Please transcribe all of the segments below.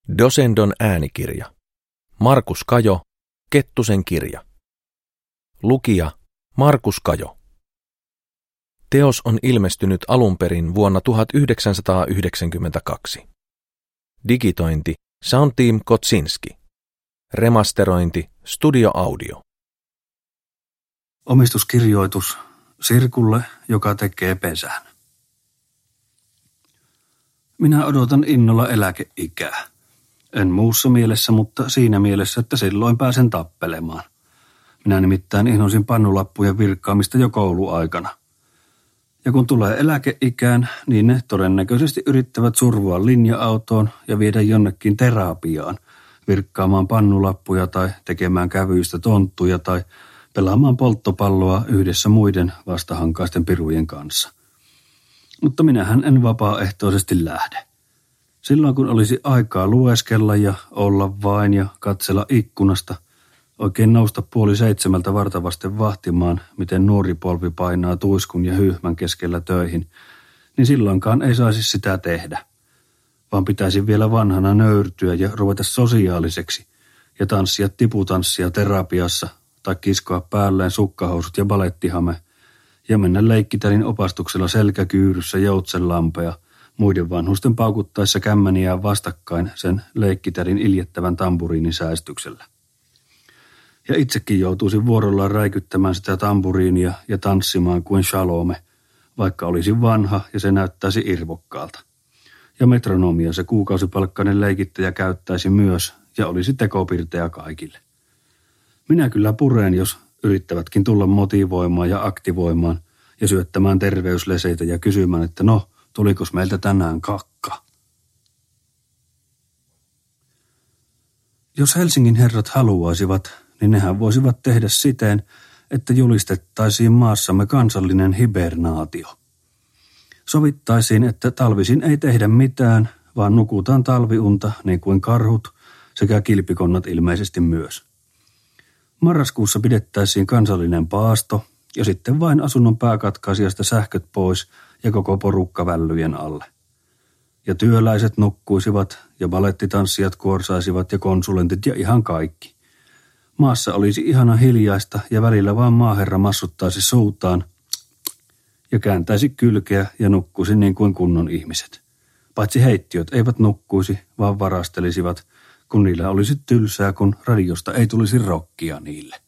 Dosendon äänikirja. Markus Kajo, Kettusen kirja. Lukija Markus Kajo. Teos on ilmestynyt alun perin vuonna 1992. Digitointi Soundteam Kotsinski. Remasterointi Studio Audio. Omistuskirjoitus Sirkulle, joka tekee pesän. Minä odotan innolla eläkeikää. En muussa mielessä, mutta siinä mielessä, että silloin pääsen tappelemaan. Minä nimittäin inhosin pannulappujen virkkaamista jo kouluaikana. Ja kun tulee eläkeikään, niin ne todennäköisesti yrittävät survoa linja-autoon ja viedä jonnekin terapiaan, virkkaamaan pannulappuja tai tekemään kävyistä tonttuja tai pelaamaan polttopalloa yhdessä muiden vastahankaisten pirujen kanssa. Mutta minähän en vapaaehtoisesti lähde. Silloin kun olisi aikaa lueskella ja olla vain ja katsella ikkunasta, oikein nousta 6:30 vartavasten vahtimaan, miten nuori polvi painaa tuiskun ja hyyhmän keskellä töihin, niin silloinkaan ei saisi sitä tehdä. Vaan pitäisi vielä vanhana nöyrtyä ja ruveta sosiaaliseksi ja tanssia tiputanssia terapiassa tai kiskoa päälleen sukkahousut ja balettihame ja mennä leikkitärin opastuksella selkäkyyryssä joutsenlampea muiden vanhusten paukuttaessa kämmäniään vastakkain sen leikkitärin iljettävän tamburiinin säästyksellä. Ja itsekin joutuisin vuorollaan räikyttämään sitä tamburiinia ja tanssimaan kuin Shalome, vaikka olisi vanha ja se näyttäisi irvokkaalta. Ja metronomia se kuukausipalkkainen leikittäjä käyttäisi myös ja olisi tekopirteä kaikille. Minä kyllä pureen, jos yrittävätkin tulla motivoimaan ja aktivoimaan ja syöttämään terveysleseitä ja kysymään, että no, tulikos meiltä tänään kakka? Jos Helsingin herrat haluaisivat, niin nehän voisivat tehdä siten, että julistettaisiin maassamme kansallinen hibernaatio. Sovittaisiin, että talvisin ei tehdä mitään, vaan nukutaan talviunta niin kuin karhut sekä kilpikonnat ilmeisesti myös. Marraskuussa pidettäisiin kansallinen paasto ja sitten vain asunnon pääkatkaisijasta sähköt pois ja koko porukka vällyjen alle. Ja työläiset nukkuisivat ja balettitanssijat kuorsaisivat ja konsulentit ja ihan kaikki. Maassa olisi ihana hiljaista ja välillä vaan maaherra massuttaisi suutaan ja kääntäisi kylkeä ja nukkuisi niin kuin kunnon ihmiset. Paitsi heittiöt eivät nukkuisi, vaan varastelisivat, kun niillä olisi tylsää, kun radiosta ei tulisi rockia niille.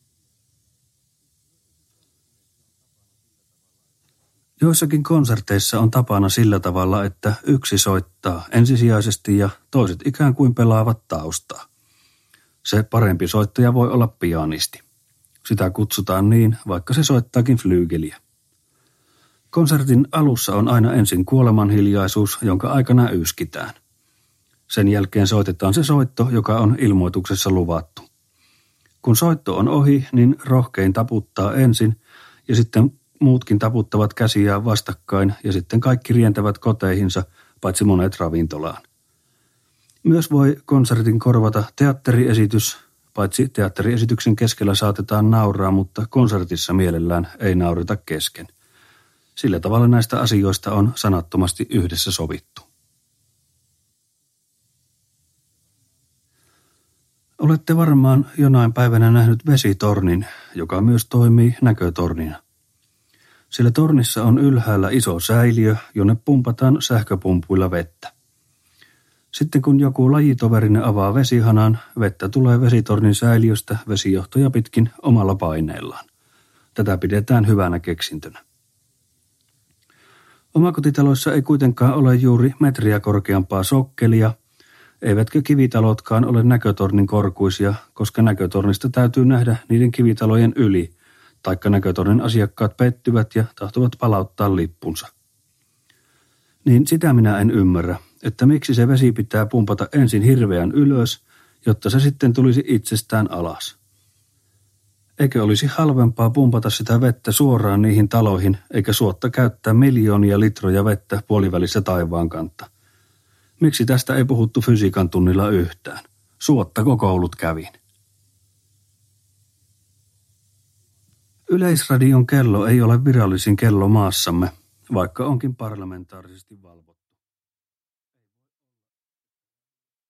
Joissakin konserteissa on tapana sillä tavalla, että yksi soittaa ensisijaisesti ja toiset ikään kuin pelaavat taustaa. Se parempi soittaja voi olla pianisti. Sitä kutsutaan niin, vaikka se soittaakin flyygeliä. Konsertin alussa on aina ensin kuolemanhiljaisuus, jonka aikana yskitään. Sen jälkeen soitetaan se soitto, joka on ilmoituksessa luvattu. Kun soitto on ohi, niin rohkein taputtaa ensin ja sitten muutkin taputtavat käsiään vastakkain ja sitten kaikki rientävät koteihinsa, paitsi monet ravintolaan. Myös voi konsertin korvata teatteriesitys, paitsi teatteriesityksen keskellä saatetaan nauraa, mutta konsertissa mielellään ei naurita kesken. Sillä tavalla näistä asioista on sanattomasti yhdessä sovittu. Olette varmaan jonain päivänä nähnyt vesitornin, joka myös toimii näkötornina. Sillä tornissa on ylhäällä iso säiliö, jonne pumpataan sähköpumpuilla vettä. Sitten kun joku lajitoverinen avaa vesihanan, vettä tulee vesitornin säiliöstä vesijohtoja pitkin omalla paineellaan. Tätä pidetään hyvänä keksintönä. Omakotitaloissa ei kuitenkaan ole juuri metriä korkeampaa sokkelia, eivätkä kivitalotkaan ole näkötornin korkuisia, koska näkötornista täytyy nähdä niiden kivitalojen yli, taikka näkötornin asiakkaat pettyvät ja tahtovat palauttaa lippunsa. Niin sitä minä en ymmärrä, että miksi se vesi pitää pumpata ensin hirveän ylös, jotta se sitten tulisi itsestään alas. Eikö olisi halvempaa pumpata sitä vettä suoraan niihin taloihin, eikä suotta käyttää miljoonia litroja vettä puolivälissä taivaan kantta? Miksi tästä ei puhuttu fysiikan tunnilla yhtään? Suottako koulut kävin? Yleisradion kello ei ole virallisin kello maassamme, vaikka onkin parlamentaarisesti valvottu.